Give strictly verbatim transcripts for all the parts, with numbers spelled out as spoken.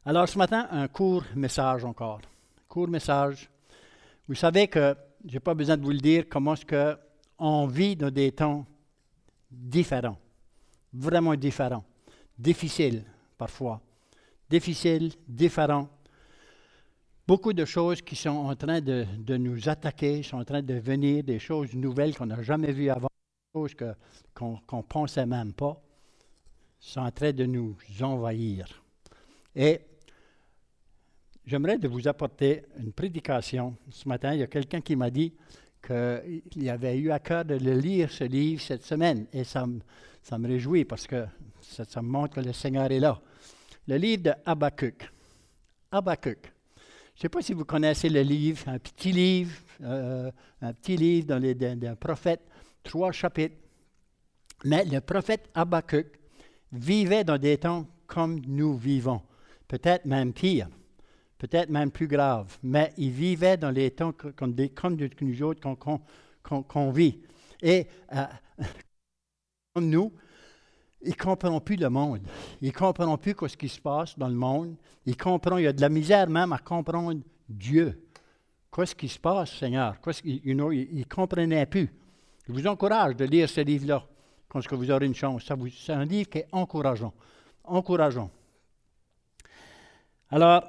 Alors ce matin, un court message encore. Court message. Vous savez que je n'ai pas besoin de vous le dire comment est-ce qu'on vit dans des temps différents, vraiment différents, difficiles parfois, difficiles, différents. Beaucoup de choses qui sont en train de, de nous attaquer, sont en train de venir, des choses nouvelles qu'on n'a jamais vues avant, des choses que, qu'on ne pensait même pas, sont en train de nous envahir. Et j'aimerais de vous apporter une prédication. Ce matin, il y a quelqu'un qui m'a dit qu'il avait eu à cœur de le lire, ce livre, cette semaine. Et ça, me- ça me réjouit parce que ça, ça me montre que le Seigneur est là. Le livre de Habakkuk. Habakkuk. Je ne sais pas si vous connaissez le livre, un petit livre, euh, un petit livre dans les, d'un, d'un prophète, trois chapitres. Mais le prophète Habakkuk vivait dans des temps comme nous vivons, peut-être même pire, peut-être même plus grave, mais il vivait dans les temps que- comme, des, comme de- que nous autres qu'on, qu'on, qu'on, qu'on vit. Et euh, comme nous, ils ne comprennent plus le monde. Ils ne comprennent plus ce qui se passe dans le monde. Ils comprennent, il y a de la misère même à comprendre Dieu. Qu'est-ce qui se passe, Seigneur? Qu'est-ce qui- you know, ils ne comprenaient plus. Je vous encourage de lire ce livre-là, quand est-ce que vous aurez une chance. Ça vous- c'est un livre qui est encourageant. Encourageant. Alors,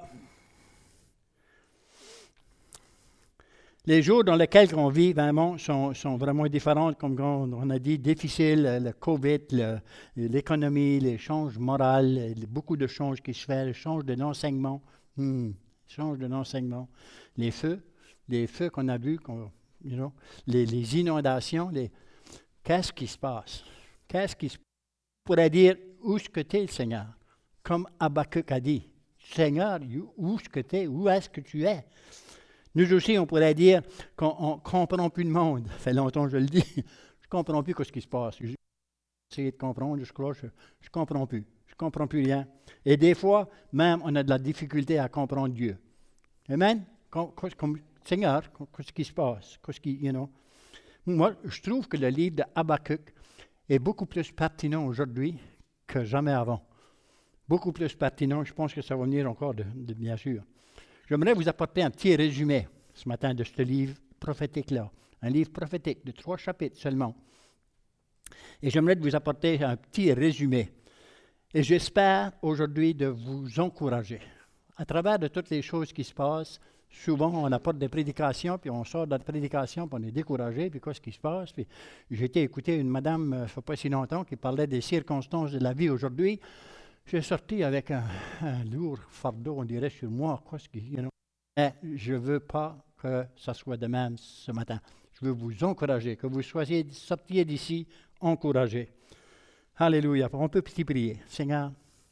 les jours dans lesquels on vit vraiment sont, sont vraiment différents, comme on on a dit, difficiles, le le COVID, le- l'économie, les changes morales, les- beaucoup de changes qui se font, les changes de l'enseignement, hmm, changes de l'enseignement, les feux, les feux qu'on a vus, qu'on- you know, les, les inondations, les, qu'est-ce qui se passe? Qu'est-ce qui se On pourrait dire, où est-ce que tu es, Seigneur? Comme Habakkuk a dit, Seigneur, où est-ce que tu es? Où est-ce que tu es? Nous aussi, on pourrait dire qu'on ne comprend plus le monde. Ça fait longtemps que je le dis. Je ne comprends plus ce qui se passe. J'ai essayé de comprendre, je crois, je ne comprends plus. Je ne comprends plus rien. Et des fois, même, on a de la difficulté à comprendre Dieu. Amen? Comme, comme, Seigneur, qu'est-ce qui se passe? Qu'est-ce qui, you know? Moi, je trouve que le livre de Habakkuk est beaucoup plus pertinent aujourd'hui que jamais avant. Beaucoup plus pertinent. Je pense que ça va venir encore, de, de- bien sûr. J'aimerais vous apporter un petit résumé ce matin de ce livre prophétique-là. Un livre prophétique de trois chapitres seulement. Et j'aimerais vous apporter un petit résumé. Et j'espère aujourd'hui de vous encourager. À travers de toutes les choses qui se passent, souvent on apporte des prédications, puis on sort de la prédication, puis on est découragé, puis qu'est-ce qui se passe? Puis j'ai été écouter une madame, euh, il ne fait pas si longtemps, qui parlait des circonstances de la vie aujourd'hui. J'ai sorti avec un, un lourd fardeau, on dirait, sur moi. Qu'est-ce qui, you know. Mais je ne veux pas que ça soit de même ce matin. Je veux vous encourager, que vous soyez sortiez d'ici encouragés. Alléluia. On peut petit prier. Seigneur,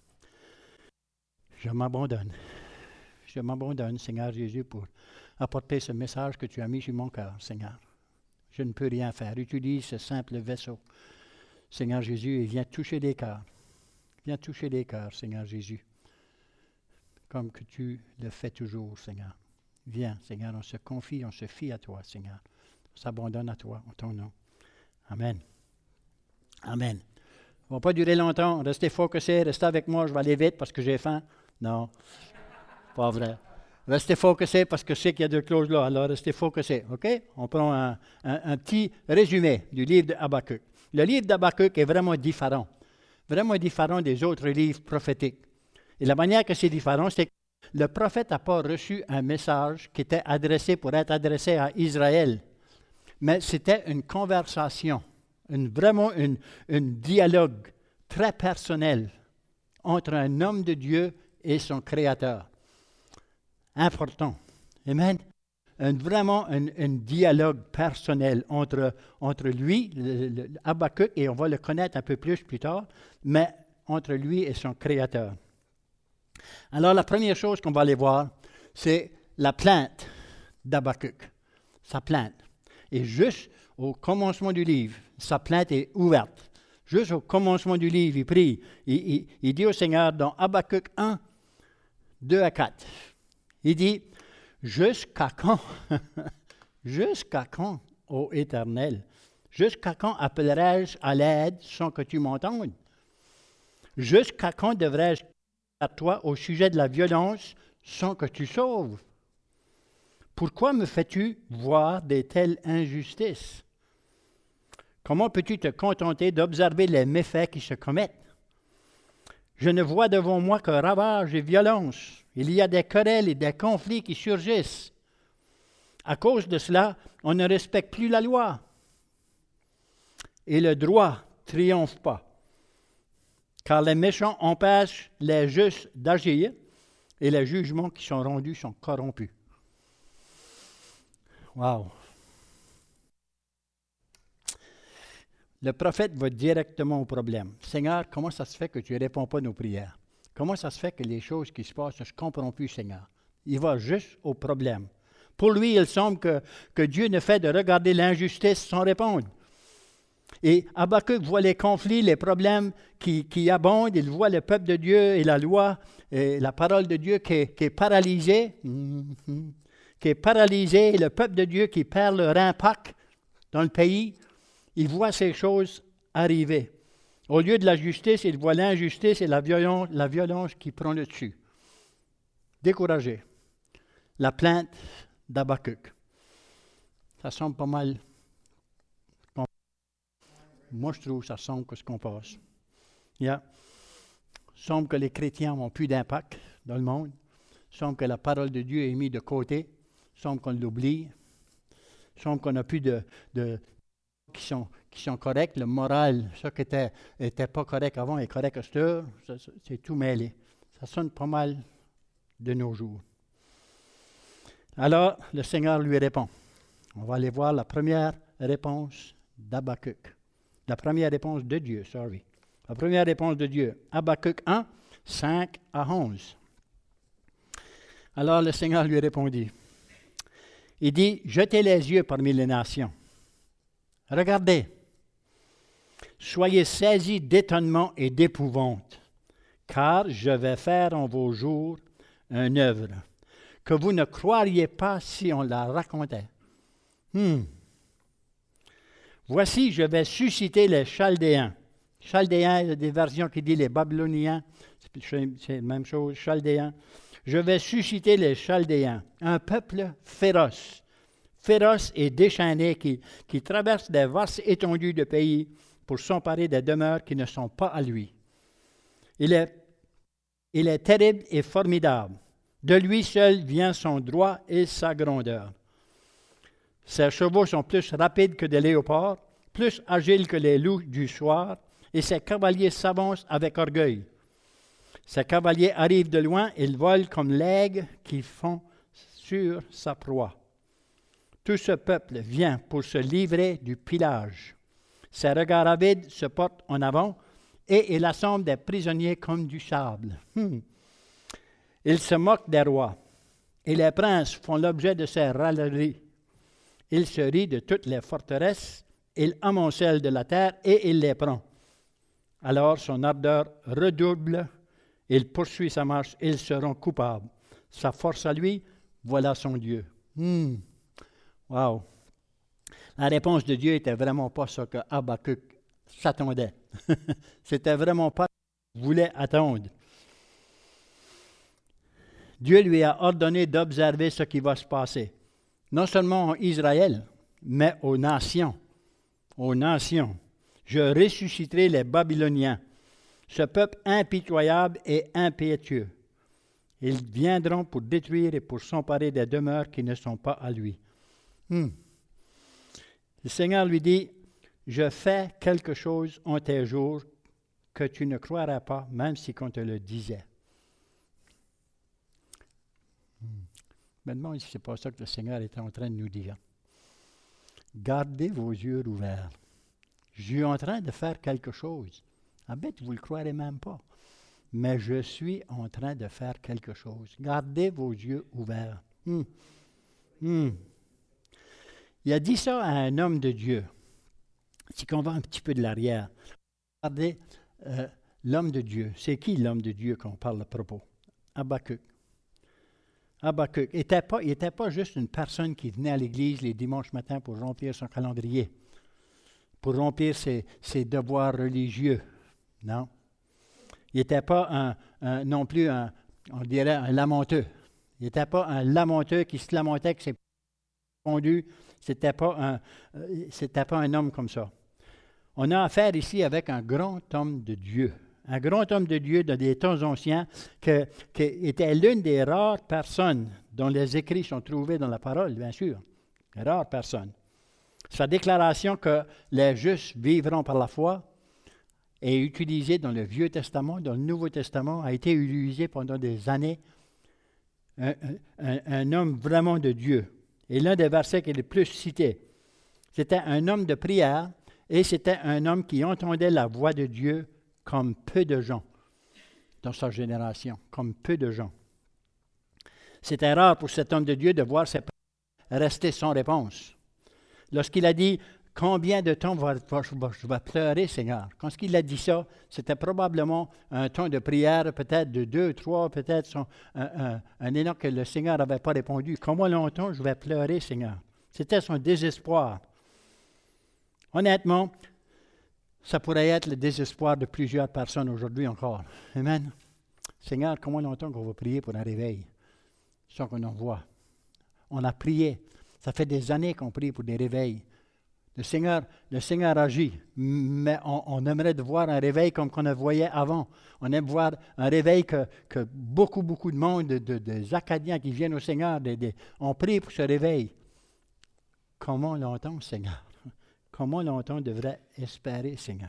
je m'abandonne. Je m'abandonne, Seigneur Jésus, pour apporter ce message que tu as mis sur mon cœur, Seigneur. Je ne peux rien faire. Utilise ce simple vaisseau. Seigneur Jésus, et viens toucher des cœurs. Viens toucher des cœurs, Seigneur Jésus, comme que tu le fais toujours, Seigneur. Viens, Seigneur, on se confie, on se fie à toi, Seigneur. On s'abandonne à toi, en ton nom. Amen. Amen. Ça ne va pas durer longtemps. Restez focusés, restez avec moi, je vais aller vite parce que j'ai faim. Non, pas vrai. Restez focusés parce que je sais qu'il y a deux clauses là, alors restez focusés, OK? On prend un, un- un petit résumé du livre de Habakkuk. Le livre d'Habakkuk est vraiment différent. Vraiment différent des autres livres prophétiques. Et la manière que c'est différent, c'est que le prophète n'a pas reçu un message qui était adressé pour être adressé à Israël, mais c'était une conversation, une, vraiment un une dialogue très personnel entre un homme de Dieu et son Créateur. Important. Amen. Un, vraiment un, un dialogue personnel entre, entre lui, le, le, Habakkuk, et on va le connaître un peu plus plus tard, mais entre lui et son Créateur. Alors, la première chose qu'on va aller voir, c'est la plainte d'Habakkuk. Sa plainte. Et juste au commencement du livre, sa plainte est ouverte. Juste au commencement du livre, il prie. Il, il, il dit au Seigneur dans Habakkuk un, deux à quatre. Il dit, jusqu'à quand, jusqu'à quand, ô Éternel, jusqu'à quand appellerai-je à l'aide sans que tu m'entendes? Jusqu'à quand devrais-je à toi au sujet de la violence sans que tu sauves? Pourquoi me fais-tu voir de telles injustices? Comment peux-tu te contenter d'observer les méfaits qui se commettent? Je ne vois devant moi que ravages et violence. Il y a des querelles et des conflits qui surgissent. À cause de cela, on ne respecte plus la loi. Et le droit ne triomphe pas. Car les méchants empêchent les justes d'agir et les jugements qui sont rendus sont corrompus. Wow! Le prophète va directement au problème. Seigneur, comment ça se fait que tu ne réponds pas à nos prières? Comment ça se fait que les choses qui se passent, je ne comprends plus, Seigneur? Il va juste au problème. Pour lui, il semble que, que Dieu ne fait de regarder l'injustice sans répondre. Et Habakkuk voit les conflits, les problèmes qui, qui abondent. Il voit le peuple de Dieu et la loi, et la parole de Dieu qui est, qui est paralysée. Mm-hmm. Qui est paralysée, et le peuple de Dieu qui perd leur impact dans le pays. Il voit ces choses arriver. Au lieu de la justice, il voit l'injustice et la violence, la violence qui prend le dessus. Découragé. La plainte d'Habakkuk. Ça semble pas mal. Moi, je trouve que ça semble que ce qu'on passe. Yeah. Il semble que les chrétiens n'ont plus d'impact dans le monde. Il semble que la parole de Dieu est mise de côté. Il semble qu'on l'oublie. Il semble qu'on n'a plus de... de Qui sont, qui sont corrects, le moral, ce qui était, était pas correct avant est correct à cette heure, ça, ça, c'est tout mêlé. Ça sonne pas mal de nos jours. Alors, le Seigneur lui répond. On va aller voir la première réponse d'Habakkuk. La première réponse de Dieu, sorry. La première réponse de Dieu. Habakkuk un, cinq à onze. Alors, le Seigneur lui répondit. Il dit, « Jetez les yeux parmi les nations. Regardez, soyez saisis d'étonnement et d'épouvante, car je vais faire en vos jours une œuvre que vous ne croiriez pas si on la racontait. Hmm. Voici, je vais susciter les Chaldéens. Chaldéens, il y a des versions qui disent les Babyloniens, c'est la même chose, Chaldéens. Je vais susciter les Chaldéens, un peuple féroce. Féroce et déchaîné qui, qui traverse des vastes étendues de pays pour s'emparer des demeures qui ne sont pas à lui. Il est, il est terrible et formidable. De lui seul vient son droit et sa grandeur. Ses chevaux sont plus rapides que des léopards, plus agiles que les loups du soir, et ses cavaliers s'avancent avec orgueil. Ses cavaliers arrivent de loin, ils volent comme l'aigle qui fond sur sa proie. Tout ce peuple vient pour se livrer du pillage. Ses regards avides se portent en avant et il assemble des prisonniers comme du sable. Hmm. Il se moque des rois et les princes font l'objet de ses railleries. Il se rit de toutes les forteresses, il amoncelle de la terre et il les prend. Alors son ardeur redouble, il poursuit sa marche, ils seront coupables. Sa force à lui, voilà son Dieu. Hmm. Wow! La réponse de Dieu n'était vraiment pas ce que Habakkuk s'attendait. C'était vraiment pas ce qu'il voulait attendre. Dieu lui a ordonné d'observer ce qui va se passer. Non seulement en Israël, mais aux nations. Aux nations. Je ressusciterai les Babyloniens, ce peuple impitoyable et impétueux. Ils viendront pour détruire et pour s'emparer des demeures qui ne sont pas à lui. Hmm. Le Seigneur lui dit, je fais quelque chose en tes jours que tu ne croiras pas, même si on te le disait. Hmm. Je me demande si ce n'est pas ça que le Seigneur est en train de nous dire. Gardez vos yeux ouverts. Je suis en train de faire quelque chose. En fait, vous ne le croirez même pas. Mais je suis en train de faire quelque chose. Gardez vos yeux ouverts. Hmm. Hmm. Il a dit ça à un homme de Dieu. Si on va un petit peu de l'arrière, regardez euh, l'homme de Dieu. C'est qui l'homme de Dieu qu'on parle à propos? Habakkuk. Habakkuk. Il n'était pas, il était pas juste une personne qui venait à l'église les dimanches matins pour remplir son calendrier, pour remplir ses, ses devoirs religieux. Non. Il n'était pas un, un- non plus un, on dirait, un lamenteux. Il n'était pas un lamenteux qui se lamentait que c'est pondu. C'était pas un, euh, c'était pas un homme comme ça. On a affaire ici avec un grand homme de Dieu. Un grand homme de Dieu dans des temps anciens que, qui était l'une des rares personnes dont les écrits sont trouvés dans la parole, bien sûr. Rare personne. Sa déclaration que les justes vivront par la foi est utilisée dans le Vieux Testament, dans le Nouveau Testament, a été utilisée pendant des années. Un, un, un homme vraiment de Dieu. Et l'un des versets qui est le plus cité, c'était un homme de prière et c'était un homme qui entendait la voix de Dieu comme peu de gens dans sa génération, comme peu de gens. C'était rare pour cet homme de Dieu de voir ses prières rester sans réponse. Lorsqu'il a dit « Combien de temps va, va, va, je vais pleurer, Seigneur? » Quand il a dit ça, c'était probablement un temps de prière, peut-être de deux, trois, peut-être son, un, un, un élan que le Seigneur n'avait pas répondu. « Comment longtemps je vais pleurer, Seigneur? » C'était son désespoir. Honnêtement, ça pourrait être le désespoir de plusieurs personnes aujourd'hui encore. Amen. Seigneur, comment longtemps qu'on va prier pour un réveil sans qu'on en voit? On a prié. Ça fait des années qu'on prie pour des réveils. Le Seigneur, le Seigneur agit, mais on, on aimerait de voir un réveil comme qu'on le voyait avant. On aime voir un réveil que, que beaucoup, beaucoup de monde, de, de, des Acadiens qui viennent au Seigneur, de, de, on prie pour ce réveil. Comment longtemps, Seigneur? Comment longtemps on devrait espérer, Seigneur?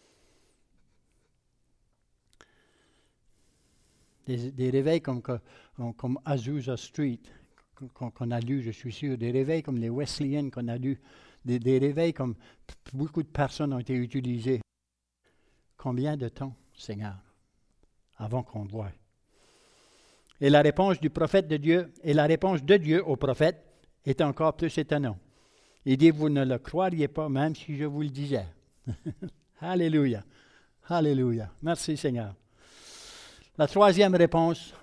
Des, des réveils comme, comme, comme Azusa Street, qu'on, qu'on a lu, je suis sûr. Des réveils comme les Wesleyens qu'on a lus. Des, des réveils comme beaucoup de personnes ont été utilisées. Combien de temps, Seigneur, avant qu'on voie? Et la réponse du prophète de Dieu, et la réponse de Dieu au prophète est encore plus étonnante. Il dit, vous ne le croiriez pas même si je vous le disais. Alléluia. Alléluia. Merci Seigneur. La troisième réponse,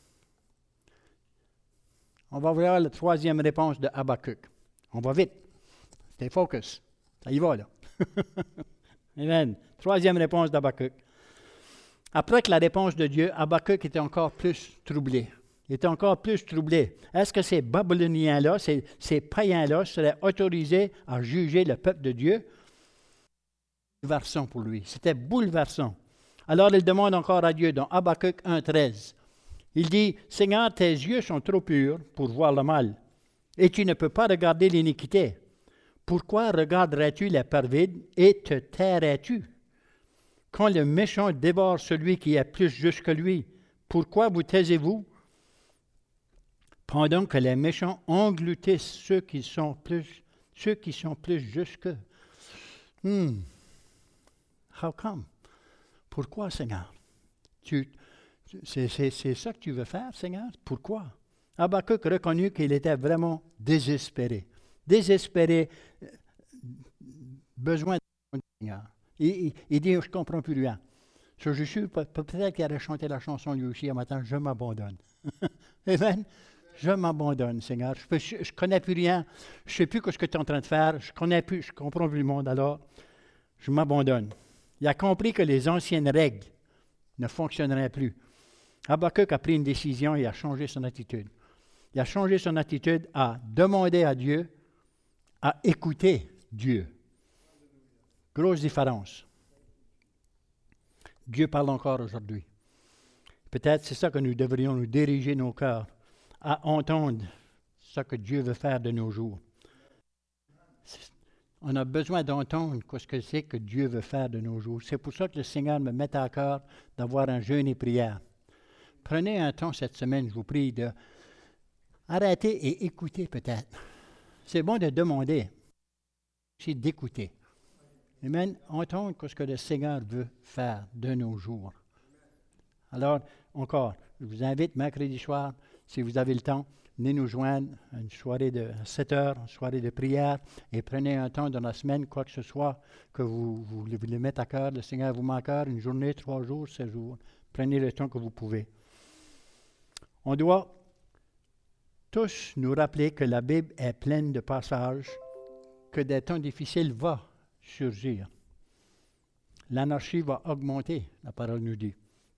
on va voir la troisième réponse de Habakkuk. On va vite. Stay focus. Ça y va là. Amen. Troisième réponse d'Habakkuk. Après que la réponse de Dieu, Habakkuk était encore plus troublé. Il était encore plus troublé. Est-ce que ces Babyloniens-là, ces, ces païens-là, seraient autorisés à juger le peuple de Dieu? Bouleversant pour lui. C'était bouleversant. Alors il demande encore à Dieu dans Habakkuk un treize. Il dit, « Seigneur, tes yeux sont trop purs pour voir le mal, et tu ne peux pas regarder l'iniquité. Pourquoi regarderais-tu les perfides et te tairais-tu? Quand le méchant dévore celui qui est plus juste que lui, pourquoi vous taisez-vous? Pendant que les méchants engloutissent ceux qui sont plus, ceux qui sont plus justes qu'eux. Hmm. How come? Pourquoi, Seigneur? Tu, c'est, c'est, c'est ça que tu veux faire, Seigneur? Pourquoi? Habakkuk reconnut qu'il était vraiment désespéré. Désespéré, besoin de Seigneur. Il, il, il dit, je ne comprends plus rien. Je suis sûr, peut-être qu'il allait chanter la chanson lui aussi un matin, je m'abandonne. Amen. Je m'abandonne, Seigneur. Je ne connais plus rien. Je ne sais plus ce que tu es en train de faire. Je connais plus, je comprends plus le monde. Alors, je m'abandonne. Il a compris que les anciennes règles ne fonctionneraient plus. Habakkuk a pris une décision et a changé son attitude. Il a changé son attitude à demander à Dieu, à écouter Dieu. Grosse différence. Dieu parle encore aujourd'hui. Peut-être c'est ça que nous devrions nous diriger nos cœurs à entendre ce que Dieu veut faire de nos jours. On a besoin d'entendre ce que c'est que Dieu veut faire de nos jours. C'est pour ça que le Seigneur me met à cœur d'avoir un jeûne et prière. Prenez un temps cette semaine, je vous prie, de arrêter et écouter peut-être. C'est bon de demander, c'est d'écouter. Amen. Entendre ce que le Seigneur veut faire de nos jours. Alors, encore, je vous invite mercredi soir, si vous avez le temps, venez nous joindre à une soirée de sept heures, une soirée de prière, et prenez un temps dans la semaine, quoi que ce soit, que vous, vous, vous le mettez à cœur, le Seigneur vous met à cœur, une journée, trois jours, sept jours. Prenez le temps que vous pouvez. On doit tous nous rappeler que la Bible est pleine de passages, que des temps difficiles vont surgir. L'anarchie va augmenter, la parole nous dit.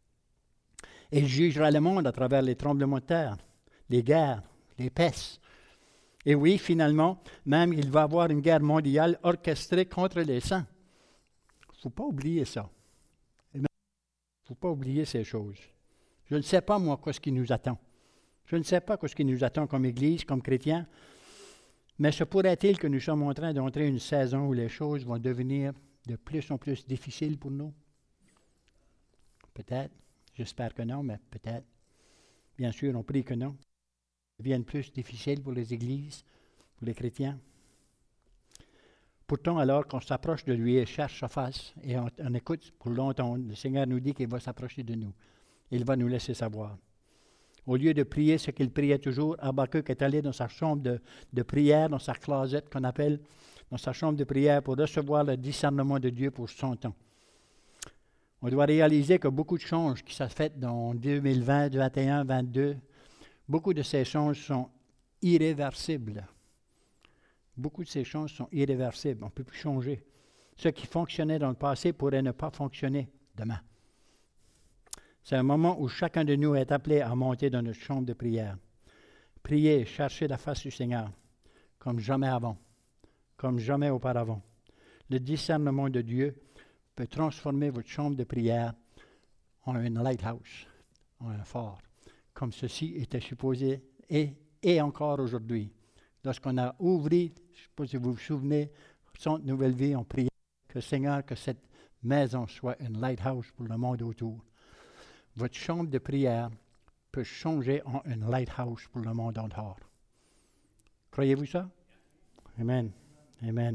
Et il jugera le monde à travers les tremblements de terre, les guerres, les pestes. Et oui, finalement, même il va y avoir une guerre mondiale orchestrée contre les saints. Il ne faut pas oublier ça. Il ne faut pas oublier ces choses. Je ne sais pas, moi, ce qui nous attend. Je ne sais pas ce qui nous attend comme Église, comme chrétiens. Mais se pourrait-il que nous sommes en train d'entrer une saison où les choses vont devenir de plus en plus difficiles pour nous? Peut-être. J'espère que non, mais peut-être. Bien sûr, on prie que non. Deviennent plus difficiles pour les églises, pour les chrétiens. Pourtant, alors qu'on s'approche de lui et cherche sa face et on, on écoute pour longtemps, le Seigneur nous dit qu'il va s'approcher de nous. Il va nous laisser savoir. Au lieu de prier ce qu'il priait toujours, Habakkuk est allé dans sa chambre de, de prière, dans sa closet qu'on appelle, dans sa chambre de prière pour recevoir le discernement de Dieu pour son temps. On doit réaliser que beaucoup de changes qui sont faites dans deux mille vingt, deux mille vingt et un, deux mille vingt-deux, beaucoup de ces changes sont irréversibles. Beaucoup de ces choses sont irréversibles. On ne peut plus changer. Ce qui fonctionnait dans le passé pourrait ne pas fonctionner demain. C'est un moment où chacun de nous est appelé à monter dans notre chambre de prière. Prier, chercher la face du Seigneur, comme jamais avant, comme jamais auparavant. Le discernement de Dieu peut transformer votre chambre de prière en une lighthouse, en un phare, comme ceci était supposé et, et encore aujourd'hui. Lorsqu'on a ouvert, je ne sais pas si vous vous souvenez, Centre Nouvelle Vie, on priait que Seigneur, que cette maison soit une lighthouse pour le monde autour. Votre chambre de prière peut changer en une lighthouse pour le monde autour. Croyez-vous ça? Amen. Amen.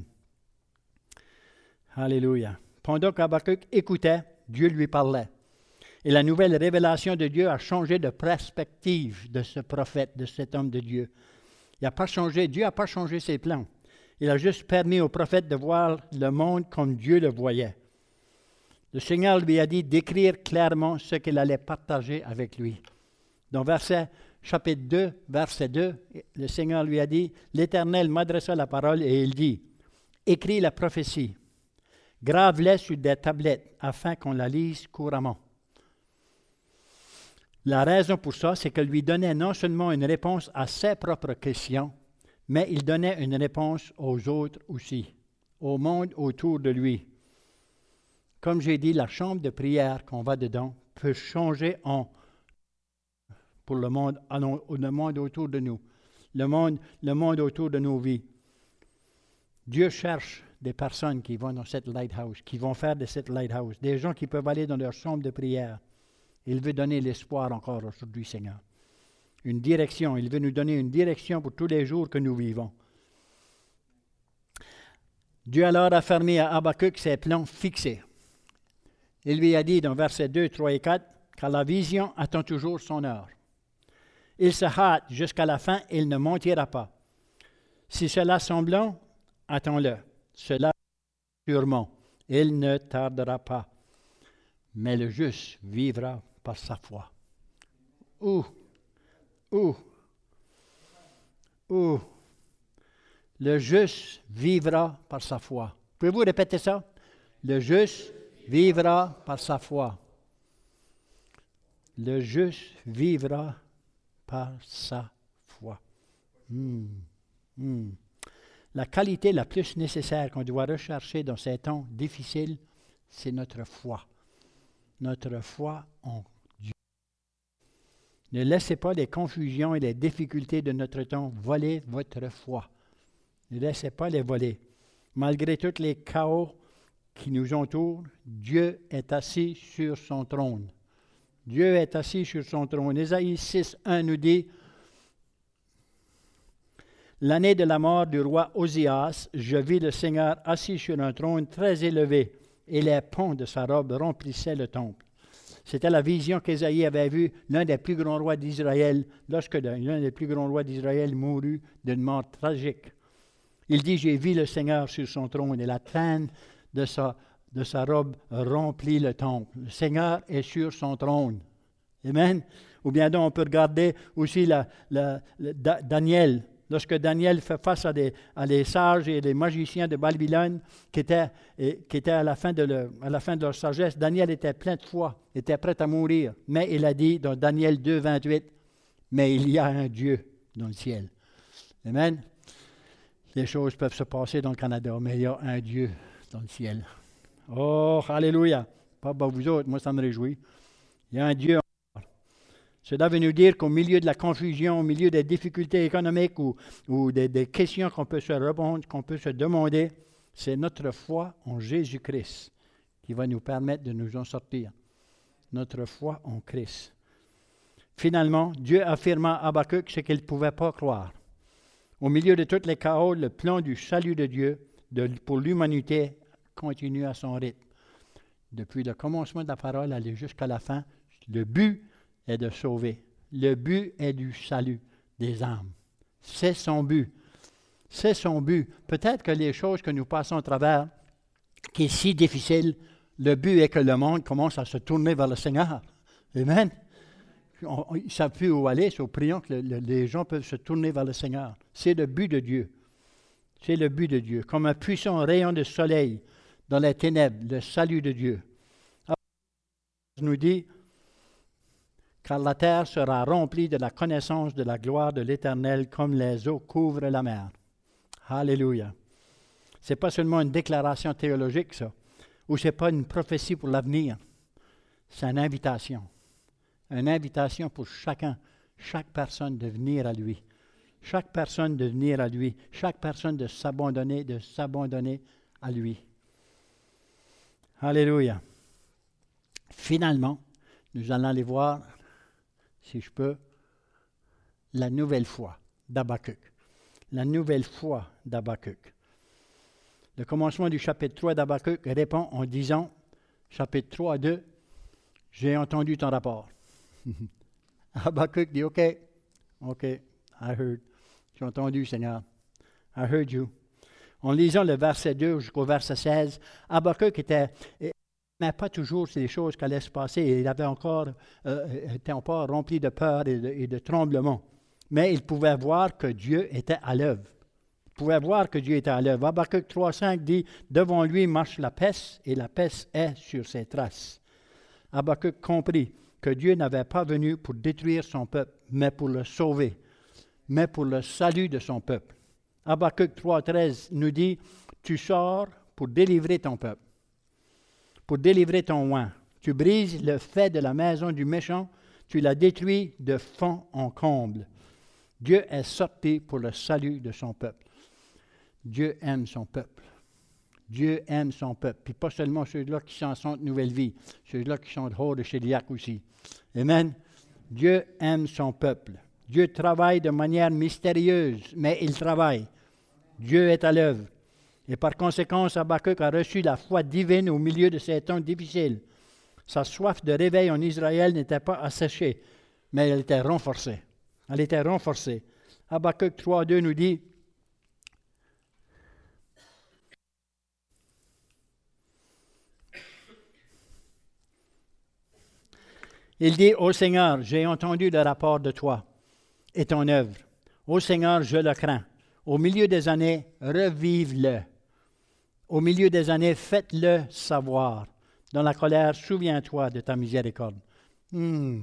Alléluia. Pendant qu'Habakkuk écoutait, Dieu lui parlait. Et la nouvelle révélation de Dieu a changé de perspective de ce prophète, de cet homme de Dieu. Il n'a pas changé, Dieu n'a pas changé ses plans. Il a juste permis au prophète de voir le monde comme Dieu le voyait. Le Seigneur lui a dit d'écrire clairement ce qu'il allait partager avec lui. Dans verset, chapitre deux, verset deux, le Seigneur lui a dit, l'Éternel m'adressa la parole et il dit, écris la prophétie, grave-les sur des tablettes afin qu'on la lise couramment. La raison pour ça, c'est qu'il lui donnait non seulement une réponse à ses propres questions, mais il donnait une réponse aux autres aussi, au monde autour de lui. Comme j'ai dit, la chambre de prière qu'on va dedans peut changer en pour le monde, le monde autour de nous, le monde, le monde autour de nos vies. Dieu cherche des personnes qui vont dans cette lighthouse, qui vont faire de cette lighthouse, des gens qui peuvent aller dans leur chambre de prière. Il veut donner l'espoir encore aujourd'hui, Seigneur. Une direction. Il veut nous donner une direction pour tous les jours que nous vivons. Dieu alors a fermé à Habakkuk ses plans fixés. Il lui a dit dans versets deux, trois et quatre, car la vision attend toujours son heure. Il se hâte jusqu'à la fin, il ne mentira pas. Si cela semble long, attends-le. Cela sûrement, il ne tardera pas. Mais le juste vivra par sa foi. Où? Où? Où? Le juste vivra par sa foi. Pouvez-vous répéter ça? Le juste vivra par sa foi. Le juste vivra par sa foi. Hmm. Hmm. La qualité la plus nécessaire qu'on doit rechercher dans ces temps difficiles, c'est notre foi. Notre foi en Dieu. Ne laissez pas les confusions et les difficultés de notre temps voler votre foi. Ne laissez pas les voler. Malgré tous les chaos qui nous entourent, Dieu est assis sur son trône. Dieu est assis sur son trône. Ésaïe six, un nous dit, « L'année de la mort du roi Osias, je vis le Seigneur assis sur un trône très élevé, et les pans de sa robe remplissaient le temple. » C'était la vision qu'Ésaïe avait vue, l'un des plus grands rois d'Israël, lorsque l'un des plus grands rois d'Israël mourut d'une mort tragique. Il dit, « J'ai vu le Seigneur sur son trône, et la traîne de sa, de sa robe remplit le temple. » Le Seigneur est sur son trône. Amen. Ou bien donc, on peut regarder aussi la, la, la, Daniel, lorsque Daniel fait face à des, à des sages et des magiciens de Babylone qui étaient, et, qui étaient à, la fin de le, à la fin de leur sagesse, Daniel était plein de foi, était prêt à mourir. Mais il a dit dans Daniel deux, vingt-huit, « Mais il y a un Dieu dans le ciel. » Amen. Les choses peuvent se passer dans le Canada, mais il y a un Dieu dans le ciel. Oh, alléluia. Pas pour vous autres, moi ça me réjouit. Il y a un Dieu. Cela veut nous dire qu'au milieu de la confusion, au milieu des difficultés économiques ou, ou des, des questions qu'on peut se répondre, qu'on peut se demander, c'est notre foi en Jésus-Christ qui va nous permettre de nous en sortir. Notre foi en Christ. Finalement, Dieu affirma à Habakkuk ce qu'il ne pouvait pas croire. Au milieu de tous les chaos, le plan du salut de Dieu de, pour l'humanité continue à son rythme. Depuis le commencement de la parole, aller jusqu'à la fin, le but est de sauver. Le but est du salut des âmes. C'est son but. C'est son but. Peut-être que les choses que nous passons à travers, qui est si difficile, le but est que le monde commence à se tourner vers le Seigneur. Amen. On, on, ils ne savent plus où aller, so prions que le, le, les gens peuvent se tourner vers le Seigneur. C'est le but de Dieu. C'est le but de Dieu. Comme un puissant rayon de soleil dans les ténèbres, le salut de Dieu. Il nous dit, car la terre sera remplie de la connaissance de la gloire de l'Éternel comme les eaux couvrent la mer. Alléluia. Ce n'est pas seulement une déclaration théologique, ça, ou ce n'est pas une prophétie pour l'avenir. C'est une invitation. Une invitation pour chacun, chaque personne de venir à lui. Chaque personne de venir à lui. Chaque personne de s'abandonner, de s'abandonner à lui. Alléluia. Finalement, nous allons aller voir, si je peux, la nouvelle foi d'Habakkuk. La nouvelle foi d'Habakkuk. Le commencement du chapitre trois d'Habakkuk répond en disant, chapitre trois, deux, « J'ai entendu ton rapport. » Habakkuk dit, « OK, OK, I heard. J'ai entendu, Seigneur. I heard you. » En lisant le verset deux jusqu'au verset seize, Habakkuk était... mais pas toujours ces choses qui allaient se passer. Il avait encore, euh, était encore rempli de peur et de, et de tremblement. Mais il pouvait voir que Dieu était à l'œuvre. Il pouvait voir que Dieu était à l'œuvre. Habakkuk trois, cinq dit, « Devant lui marche la peste, et la peste est sur ses traces. » Habakkuk comprit que Dieu n'avait pas venu pour détruire son peuple, mais pour le sauver, mais pour le salut de son peuple. Habakkuk trois, treize nous dit, « Tu sors pour délivrer ton peuple. Pour délivrer ton oint. Tu brises le fait de la maison du méchant, tu la détruis de fond en comble. » Dieu est sorti pour le salut de son peuple. Dieu aime son peuple. Dieu aime son peuple. Puis pas seulement ceux-là qui sont en nouvelle vie, ceux-là qui sont hors de Chéliac aussi. Amen. Dieu aime son peuple. Dieu travaille de manière mystérieuse, mais il travaille. Dieu est à l'œuvre. Et par conséquent, Habakkuk a reçu la foi divine au milieu de ces temps difficiles. Sa soif de réveil en Israël n'était pas asséchée, mais elle était renforcée. Elle était renforcée. Habakkuk trois, deux nous dit, il dit, « Ô Seigneur, j'ai entendu le rapport de toi et ton œuvre. Ô Seigneur, je le crains. Au milieu des années, revive-le. Au milieu des années, faites-le savoir. Dans la colère, souviens-toi de ta miséricorde. Hum, »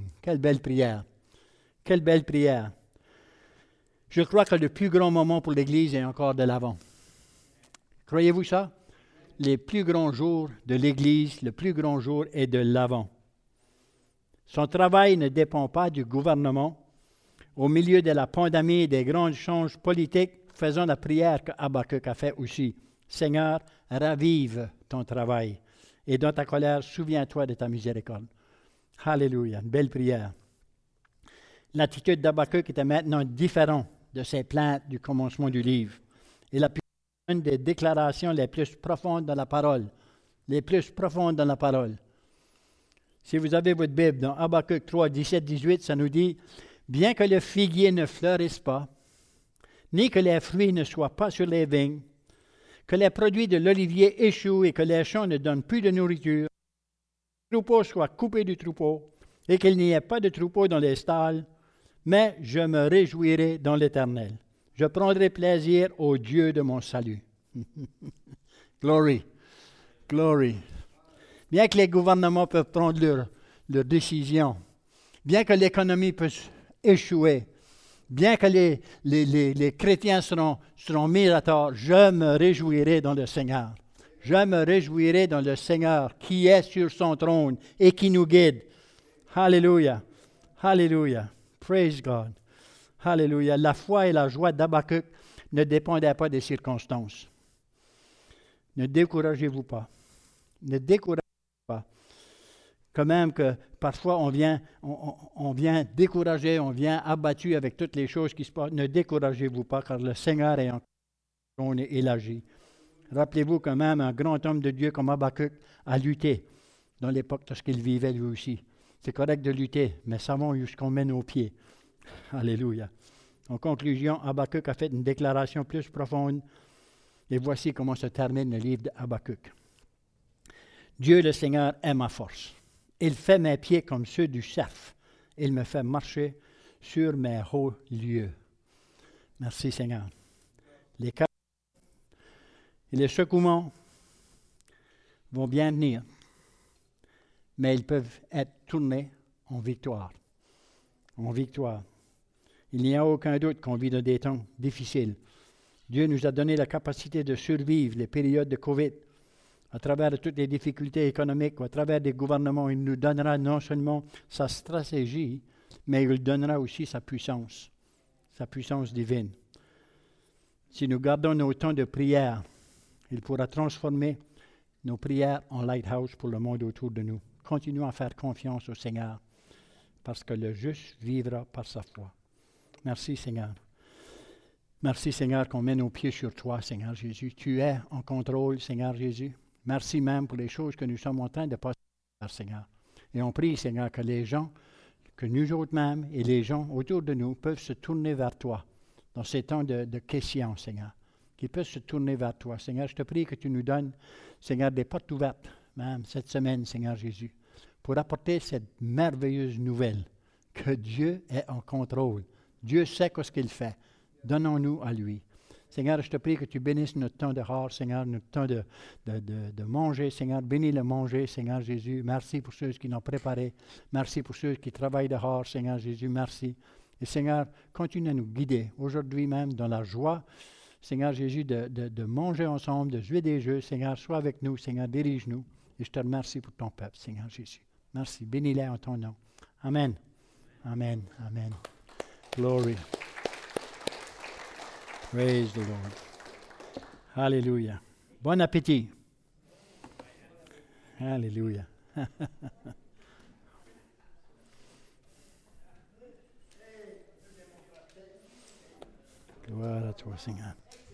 Quelle belle prière. Quelle belle prière. Je crois que le plus grand moment pour l'Église est encore de l'Avent. Croyez-vous ça? Les plus grands jours de l'Église, le plus grand jour est de l'Avent. Son travail ne dépend pas du gouvernement. Au milieu de la pandémie et des grands changes politiques, faisons la prière que Habakkuk a fait aussi. Seigneur, ravive ton travail. Et dans ta colère, souviens-toi de ta miséricorde. Alléluia, une belle prière. L'attitude d'Habakkuk était maintenant différente de ses plaintes du commencement du livre. Il a pu faire une des déclarations les plus profondes dans la parole. Les plus profondes dans la parole. Si vous avez votre Bible, dans Habakkuk trois, dix-sept, dix-huit, ça nous dit « Bien que le figuier ne fleurisse pas, ni que les fruits ne soient pas sur les vignes, que les produits de l'olivier échouent et que les champs ne donnent plus de nourriture, que le troupeau soit coupé du troupeau et qu'il n'y ait pas de troupeau dans les stalles, mais je me réjouirai dans l'Éternel. Je prendrai plaisir au Dieu de mon salut. Glory. Glory. Bien que les gouvernements peuvent prendre leurs leur décisions, bien que l'économie puisse échouer, bien que les, les, les, les chrétiens seront, seront mis à tort, je me réjouirai dans le Seigneur. Je me réjouirai dans le Seigneur qui est sur son trône et qui nous guide. Alléluia. Alléluia. Praise God. Alléluia. La foi et la joie d'Habakkuk ne dépendaient pas des circonstances. Ne découragez-vous pas. Ne découragez-vous pas. Quand même que parfois on vient, on, on vient découragé, on vient abattu avec toutes les choses qui se passent. Ne découragez-vous pas, car le Seigneur est en trône et il agit. Rappelez-vous quand même, un grand homme de Dieu comme Habakkuk a lutté dans l'époque lorsqu'il vivait lui aussi. C'est correct de lutter, mais savons jusqu'on met nos pieds. Alléluia. En conclusion, Habakkuk a fait une déclaration plus profonde. Et voici comment se termine le livre de Habakkuk. Dieu le Seigneur est ma force. Il fait mes pieds comme ceux du cerf. Il me fait marcher sur mes hauts lieux. Merci Seigneur. Les cas et les secouements vont bien venir, mais ils peuvent être tournés en victoire. En victoire. Il n'y a aucun doute qu'on vit dans des temps difficiles. Dieu nous a donné la capacité de survivre les périodes de COVID. À travers toutes les difficultés économiques, ou à travers des gouvernements, il nous donnera non seulement sa stratégie, mais il donnera aussi sa puissance, sa puissance divine. Si nous gardons nos temps de prière, il pourra transformer nos prières en lighthouse pour le monde autour de nous. Continuons à faire confiance au Seigneur, parce que le juste vivra par sa foi. Merci Seigneur. Merci Seigneur qu'on met nos pieds sur toi, Seigneur Jésus. Tu es en contrôle, Seigneur Jésus. Merci même pour les choses que nous sommes en train de passer, Seigneur. Et on prie, Seigneur, que les gens, que nous autres mêmes et les gens autour de nous peuvent se tourner vers toi dans ces temps de, de questions, Seigneur. Qu'ils peuvent se tourner vers toi. Seigneur, je te prie que tu nous donnes, Seigneur, des portes ouvertes, même cette semaine, Seigneur Jésus, pour apporter cette merveilleuse nouvelle que Dieu est en contrôle. Dieu sait ce qu'il fait. Donnons-nous à lui. Seigneur, je te prie que tu bénisses notre temps dehors, Seigneur, notre temps de, de, de, de manger, Seigneur. Bénis le manger, Seigneur Jésus. Merci pour ceux qui l'ont préparé. Merci pour ceux qui travaillent dehors, Seigneur Jésus. Merci. Et Seigneur, continue à nous guider aujourd'hui même dans la joie, Seigneur Jésus, de, de, de manger ensemble, de jouer des jeux. Seigneur, sois avec nous, Seigneur, dirige-nous. Et je te remercie pour ton peuple, Seigneur Jésus. Merci. Bénis-les en ton nom. Amen. Amen. Amen. Glory. Praise the Lord. Alléluia. Bon appétit. Alléluia. Gloire à toi, Seigneur.